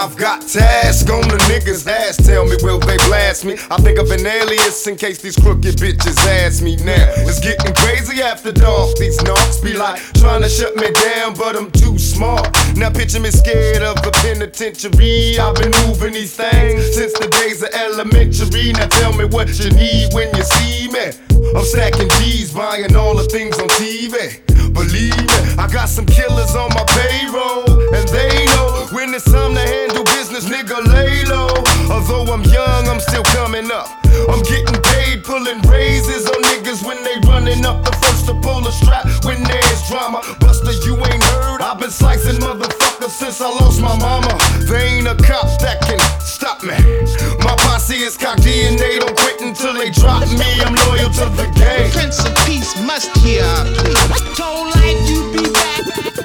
I've got task on the niggas' ass. Tell me, will they blast me? I think of an alias in case these crooked bitches ask me now. It's getting crazy after dark. These knocks be like trying to shut me down, but I'm too smart. Now picture me scared of the penitentiary. I've been moving these things since the days of elementary. Now tell me what you need when you see me. I'm stacking G's, buying all the things on TV. Believe me, I got some killers on my payroll, and they know when it's time to handle business, nigga, lay low. Although I'm young, I'm still coming up. I'm getting paid, pulling raises on niggas when they running up. The first to pull a strap when there's drama. Buster, you ain't heard, I've been slicing motherfuckers since I lost my mama. They ain't a cop that can stop me. My posse is cock D and they don't quit until they drop me. I'm loyal to the game. Prince of Peace must hear our plea. Told life you be back.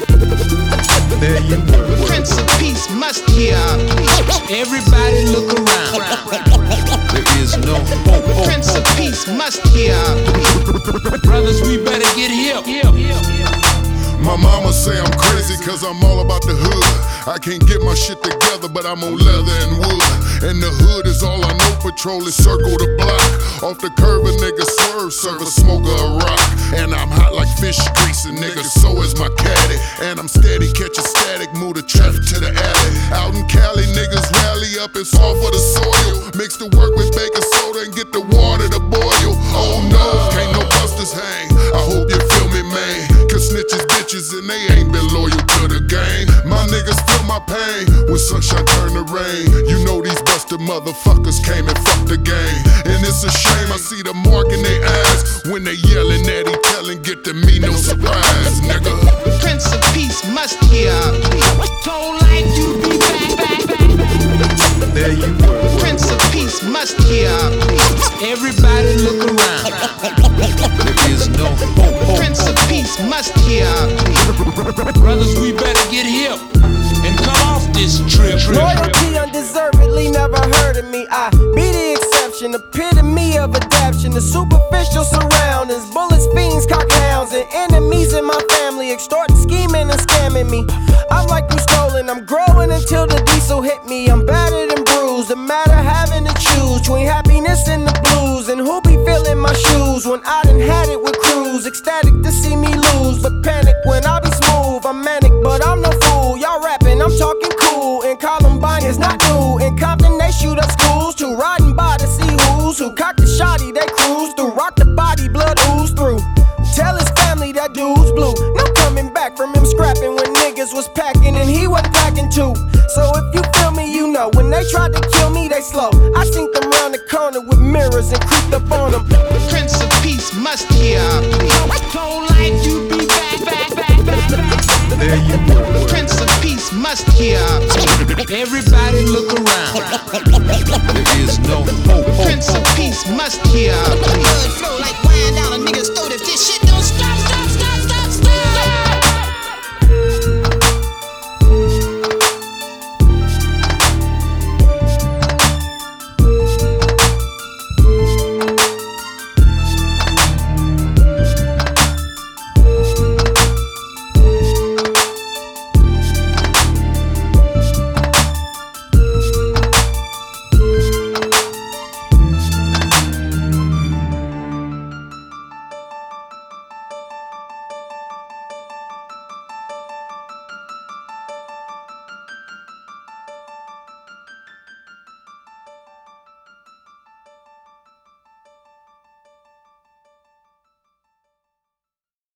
There you were. Prince of Peace must hear our plea. Everybody look around. There is no hope. Prince of Peace must hear our plea. Brothers, we better get hip. My mama say I'm crazy cause I'm all about the hood. I can't get my shit together but I'm on leather and wood. And the hood is all I know, patrol is circle the block. Off the curb a nigga swerve, serve a smoker a rock. And I'm hot like fish grease and nigga, so is my caddy. And I'm steady, catch a static, move the traffic to the alley. Out in Cali niggas rally up and fall for the soil. Mix the work with baking soda and get the water to boil. Oh no, can't no busters hang, I hope you feel me man. Cause snitches bitches and they ain't been loyal to the game. My niggas feel my pain when sunshine turn to rain. You know these busted motherfuckers came and fucked the game. And it's a shame I see the mark in their eyes when they yelling at each other and get to me, no surprise, nigga. Prince of Peace must hear our plea. Told life you be back. There you were. Prince of Peace must hear our plea. Everybody look around. There is no hope. Prince of Peace must hear our plea. Brothers, we better get hip and come off this trip. Loyalty undeservedly never heard of me. I be the exception, epitome of adaption. The superficial surroundings, bullets, fiends, cockhounds, and enemies in my family, extorting, scheming, and scamming me. I'm like you stolen, I'm growing until the diesel hit me. I'm battered and bruised, the matter having to choose between happiness and the blues. And who be feeling my shoes when I done had it with crews? Ecstatic to see me lose, but panic when I be smooth. I'm manic, but I'm no fool. Y'all rapping, I'm talking cool. And Columbine is not new. In Compton, they shoot up schools too. Riding by to see who cock the shotty, they cruise through. Rock the body, blood ooze through. Tell his family that dude's blue. No coming back from him scrapping when niggas was packing and he wasn't packing too. So if you feel me, you know when they tried to kill me, they slow. I sink them round the corner with mirrors and creeped up on them. Prince of Peace must hear our plea. Told life you be back. There you were. Prince of Peace must hear our plea. Everybody look around. There is no hope. Prince of Peace must hear our plea. Blood flow like wine down a nigga's